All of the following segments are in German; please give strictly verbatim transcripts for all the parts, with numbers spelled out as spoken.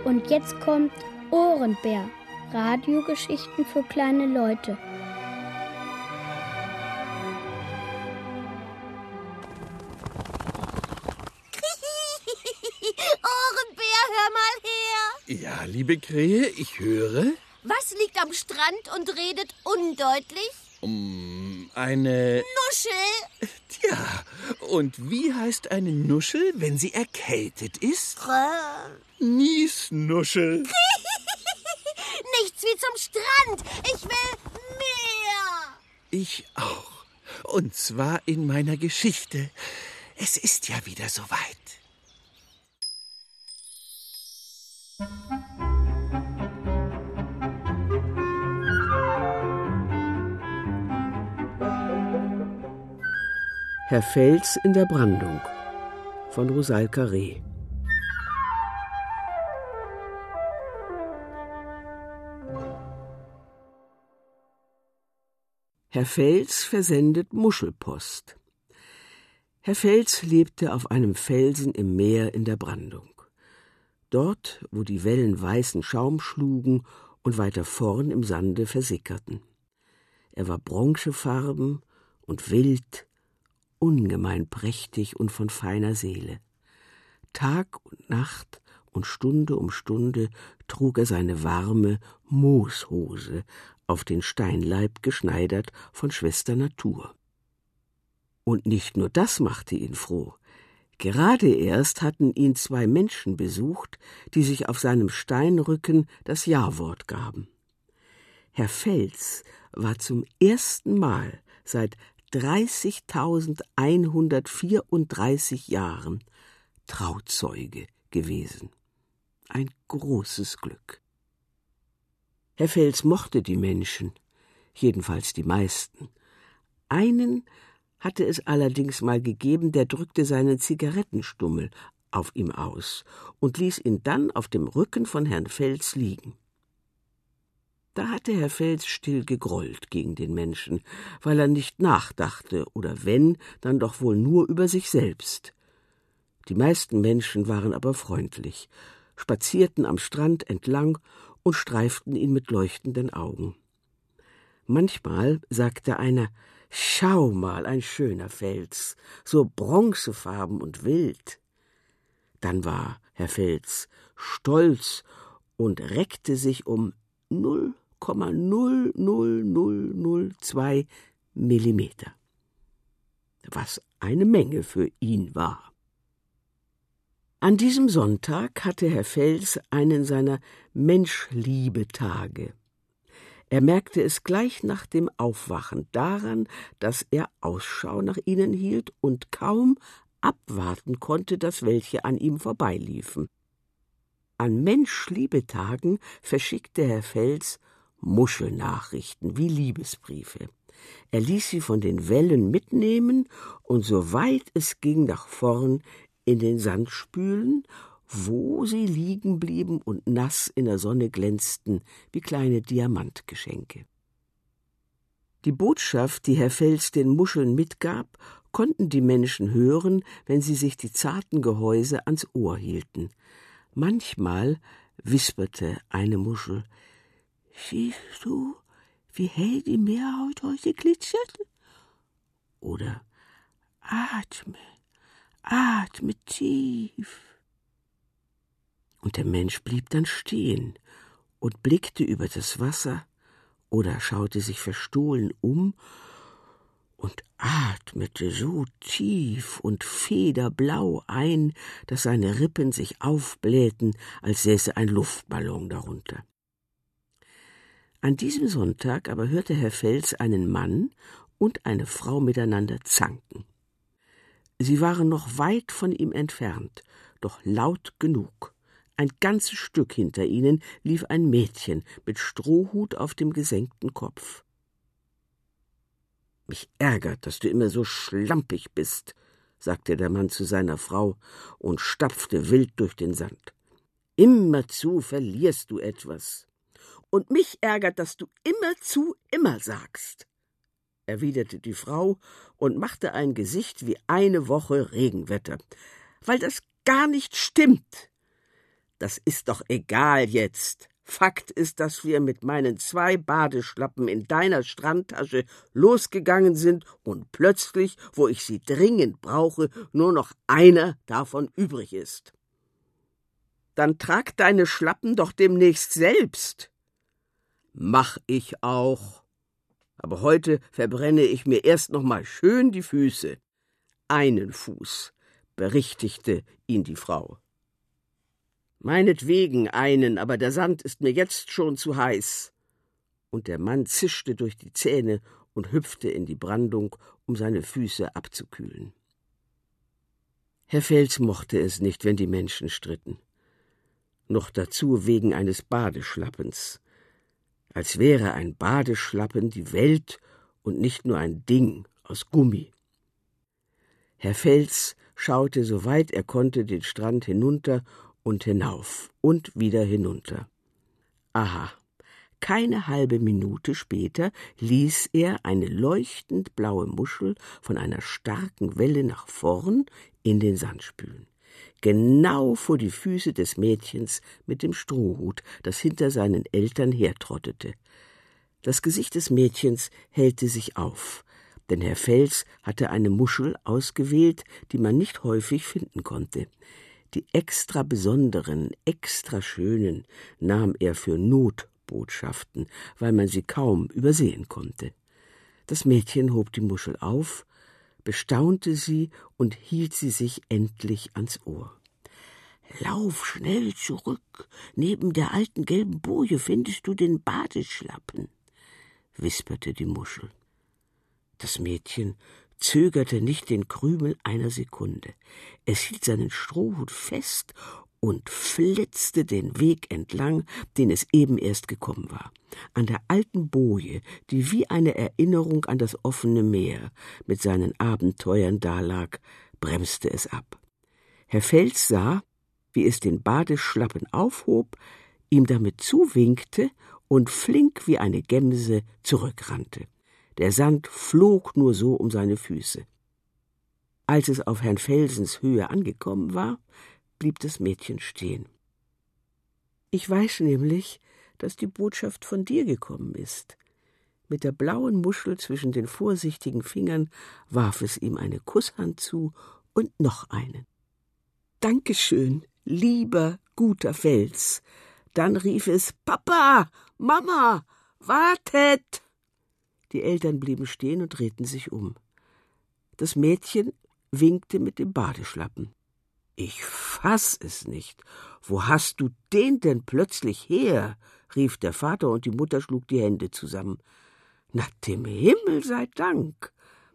Und jetzt kommt Ohrenbär. Radiogeschichten für kleine Leute. Ohrenbär, hör mal her. Ja, liebe Krähe, ich höre. Was liegt am Strand und redet undeutlich? Um, eine... Nuschel. Tja, und wie heißt eine Nuschel, wenn sie erkältet ist? Niesnuschel. Nichts wie zum Strand. Ich will mehr. Ich auch. Und zwar in meiner Geschichte. Es ist ja wieder soweit. Herr Fels in der Brandung von Rosalka Reh. Herr Fels versendet Muschelpost. Herr Fels lebte auf einem Felsen im Meer in der Brandung. Dort, wo die Wellen weißen Schaum schlugen und weiter vorn im Sande versickerten. Er war bronzefarben und wild, ungemein prächtig und von feiner Seele. Tag und Nacht und Stunde um Stunde trug er seine warme Mooshose, auf den Steinleib geschneidert von Schwester Natur. Und nicht nur das machte ihn froh. Gerade erst hatten ihn zwei Menschen besucht, die sich auf seinem Steinrücken das Jawort gaben. Herr Fels war zum ersten Mal seit dreißigtausendeinhundertvierunddreißig Jahren Trauzeuge gewesen. Ein großes Glück. Herr Fels mochte die Menschen, jedenfalls die meisten. Einen hatte es allerdings mal gegeben, der drückte seinen Zigarettenstummel auf ihm aus und ließ ihn dann auf dem Rücken von Herrn Fels liegen. Da hatte Herr Fels still gegrollt gegen den Menschen, weil er nicht nachdachte, oder wenn, dann doch wohl nur über sich selbst. Die meisten Menschen waren aber freundlich, spazierten am Strand entlang und streiften ihn mit leuchtenden Augen. Manchmal sagte einer: »Schau mal, ein schöner Fels, so bronzefarben und wild.« Dann war Herr Fels stolz und reckte sich um null Komma null null null null zwei Millimeter, was eine Menge für ihn war. An diesem Sonntag hatte Herr Fels einen seiner Menschliebetage. Er merkte es gleich nach dem Aufwachen daran, dass er Ausschau nach ihnen hielt und kaum abwarten konnte, dass welche an ihm vorbeiliefen. An Menschliebetagen verschickte Herr Fels Muschelnachrichten wie Liebesbriefe. Er ließ sie von den Wellen mitnehmen und so weit es ging nach vorn in den Sand spülen, wo sie liegen blieben und nass in der Sonne glänzten wie kleine Diamantgeschenke. Die Botschaft, die Herr Fels den Muscheln mitgab, konnten die Menschen hören, wenn sie sich die zarten Gehäuse ans Ohr hielten. Manchmal wisperte eine Muschel: »Siehst du, wie hell die Meerhaut heute glitzert?« Oder »Atme, atme tief.« Und der Mensch blieb dann stehen und blickte über das Wasser oder schaute sich verstohlen um und atmete so tief und federblau ein, dass seine Rippen sich aufblähten, als säße ein Luftballon darunter. An diesem Sonntag aber hörte Herr Fels einen Mann und eine Frau miteinander zanken. Sie waren noch weit von ihm entfernt, doch laut genug. Ein ganzes Stück hinter ihnen lief ein Mädchen mit Strohhut auf dem gesenkten Kopf. »Mich ärgert, dass du immer so schlampig bist«, sagte der Mann zu seiner Frau und stapfte wild durch den Sand. »Immerzu verlierst du etwas. Und mich ärgert, dass du immerzu immer sagst«, erwiderte die Frau und machte ein Gesicht wie eine Woche Regenwetter. »Weil das gar nicht stimmt.« Das ist doch egal jetzt. Fakt ist, dass wir mit meinen zwei Badeschlappen in deiner Strandtasche losgegangen sind und plötzlich, wo ich sie dringend brauche, nur noch einer davon übrig ist. Dann trag deine Schlappen doch demnächst selbst. Mach ich auch. Aber heute verbrenne ich mir erst noch mal schön die Füße. Einen Fuß, berichtigte ihn die Frau. Meinetwegen einen, aber der Sand ist mir jetzt schon zu heiß. Und der Mann zischte durch die Zähne und hüpfte in die Brandung, um seine Füße abzukühlen. Herr Fels mochte es nicht, wenn die Menschen stritten. Noch dazu wegen eines Badeschlappens. Als wäre ein Badeschlappen die Welt und nicht nur ein Ding aus Gummi. Herr Fels schaute, soweit er konnte, den Strand hinunter und hinauf und wieder hinunter. Aha, keine halbe Minute später ließ er eine leuchtend blaue Muschel von einer starken Welle nach vorn in den Sand spülen. Genau vor die Füße des Mädchens mit dem Strohhut, das hinter seinen Eltern hertrottete. Das Gesicht des Mädchens hellte sich auf, denn Herr Fels hatte eine Muschel ausgewählt, die man nicht häufig finden konnte. Die extra besonderen, extra schönen nahm er für Notbotschaften, weil man sie kaum übersehen konnte. Das Mädchen hob die Muschel auf, bestaunte sie und hielt sie sich endlich ans Ohr. »Lauf schnell zurück, neben der alten gelben Boje findest du den Badeschlappen«, wisperte die Muschel. Das Mädchen zögerte nicht den Krümel einer Sekunde. Es hielt seinen Strohhut fest und flitzte den Weg entlang, den es eben erst gekommen war. An der alten Boje, die wie eine Erinnerung an das offene Meer mit seinen Abenteuern dalag, bremste es ab. Herr Fels sah, wie es den Badeschlappen aufhob, ihm damit zuwinkte und flink wie eine Gemse zurückrannte. Der Sand flog nur so um seine Füße. Als es auf Herrn Felsens Höhe angekommen war, blieb das Mädchen stehen. »Ich weiß nämlich, dass die Botschaft von dir gekommen ist.« Mit der blauen Muschel zwischen den vorsichtigen Fingern warf es ihm eine Kusshand zu und noch einen. »Dankeschön, lieber, guter Fels.« Dann rief es, »Papa, Mama, wartet!« Die Eltern blieben stehen und drehten sich um. Das Mädchen winkte mit dem Badeschlappen. »Ich fass es nicht. Wo hast du den denn plötzlich her?« rief der Vater, und die Mutter schlug die Hände zusammen. »Na, dem Himmel sei Dank!«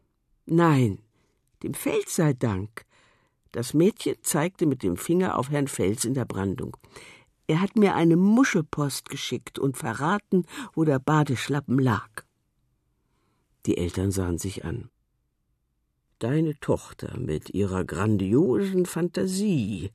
»Nein, dem Fels sei Dank.« Das Mädchen zeigte mit dem Finger auf Herrn Fels in der Brandung. »Er hat mir eine Muschelpost geschickt und verraten, wo der Badeschlappen lag.« Die Eltern sahen sich an. »Deine Tochter mit ihrer grandiosen Fantasie.«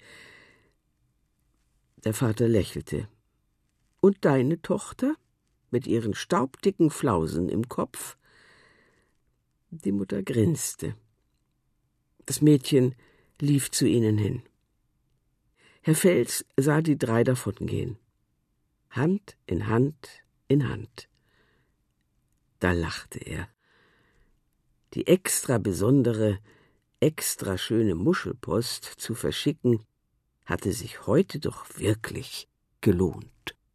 Der Vater lächelte. »Und deine Tochter mit ihren staubdicken Flausen im Kopf?« Die Mutter grinste. Das Mädchen lief zu ihnen hin. Herr Fels sah die drei davongehen. Hand in Hand in Hand. Da lachte er. Die extra besondere, extra schöne Muschelpost zu verschicken, hatte sich heute doch wirklich gelohnt.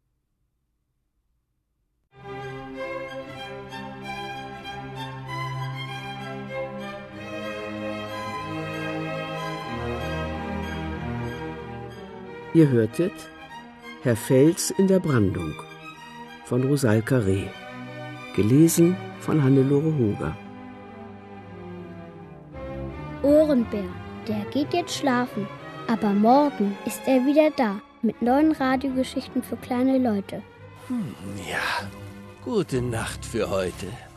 Ihr hörtet Herr Fels in der Brandung von Rosalka Reh, gelesen von Hannelore Hoger. Ohrenbär, der geht jetzt schlafen, aber morgen ist er wieder da mit neuen Radiogeschichten für kleine Leute. Hm, ja, gute Nacht für heute.